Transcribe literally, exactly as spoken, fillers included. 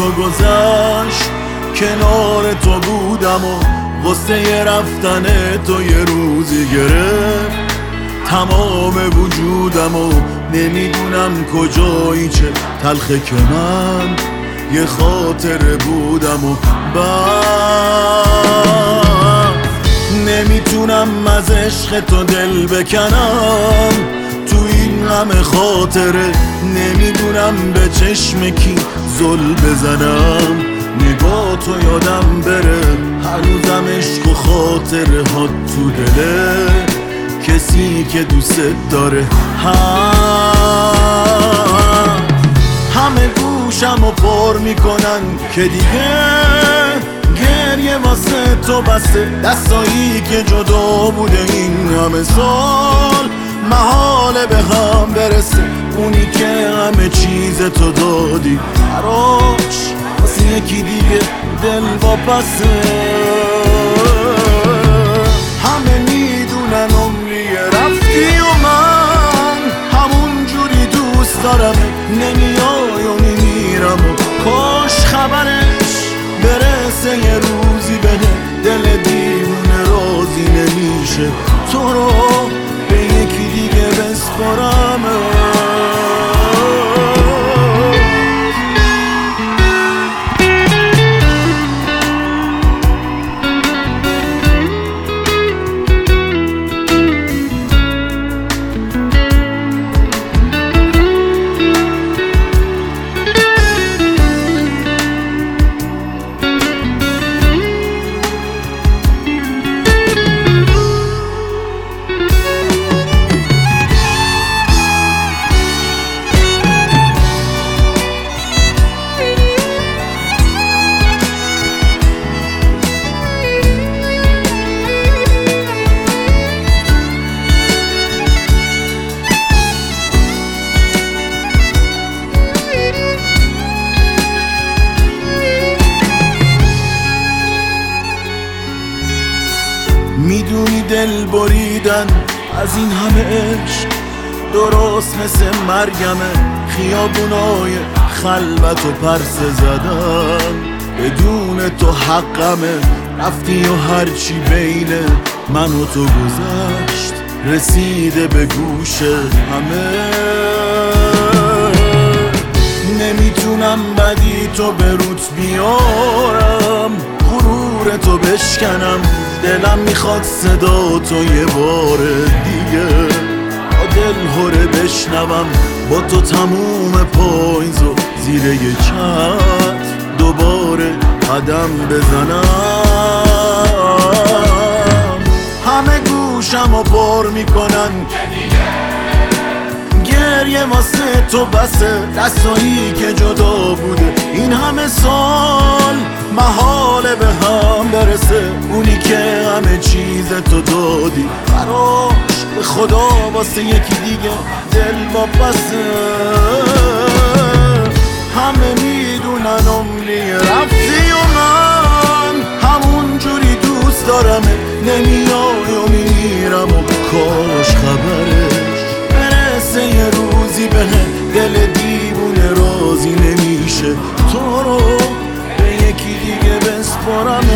تو گذشت کنار تو بودم و غصه رفتن تو یه روزی گرفت تمام وجودم و نمیدونم کجایی چه تلخه که من یه خاطره بودم و بعد نمیتونم از عشق تو دل بکنم تو این غم خاطره نمیدونم به چشم کی زل بزنم نگاه تو یادم بره هر روزم عشق و خاطره ها تو دله کسی که دوست داره هم همه گوشم و پر میکنن که دیگه گریه واسه تو بسته دستایی که جدا بوده این همه سال محاله به هم برسه اونی که همه چیز تو دادی براش واسه یکی دیگه دل واپسه همه میدونن عمری رفتی و من همون جوری دوست دارم نمیای و میمیرم و کاش خبرش برسه یه روزی بده دل دیوونه راضی نمیشه تو رو به یکی دیگه بسپارم میدونی دل بریدن از این همه عشق درست مثل مرگمه خیابونای خلوت و پرسه زدن بدون تو حقمه رفتی و هرچی بین من و تو گذشت رسیده به گوش همه نمیتونم بدی تو به روت بیارم غرور تو بشکنم دلم میخواد صدا تو یه بار دیگه با دل هره بشنوم با تو تموم پاییز و زیر یه چتر دوباره قدم بزنم همه گوشم و پر میکنن گریه واسه تو بسه دستایی که جدا بوده این همه سال محاله به هم برسه اونی که همه چیز تو دادی براش به خدا واسه یکی دیگه دل واپسه همه میدونن عمری رفتی و من همون جوری دوست دارم نمیای و میمیرم و کاش خبرش برسه یه روزی به دل دیوونه راضی نمیشه تو رو به یکی دیگه بسپارم